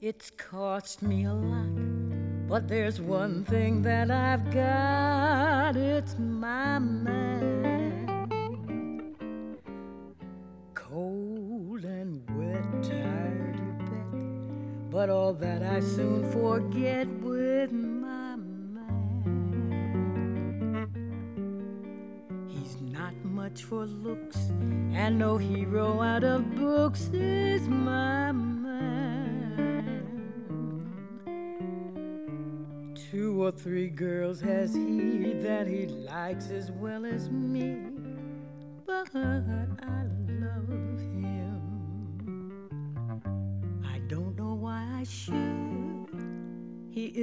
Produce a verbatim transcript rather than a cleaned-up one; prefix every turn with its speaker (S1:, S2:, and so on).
S1: It's cost me a lot, but there's one thing that I've got. It's my man. Cold and wet, tired, you bet, but all that I soon forget with my man. He's not much for looks, and no hero out of books is my man. Two or three girls has he that he likes as well as me, but I love him. I don't know why I should. He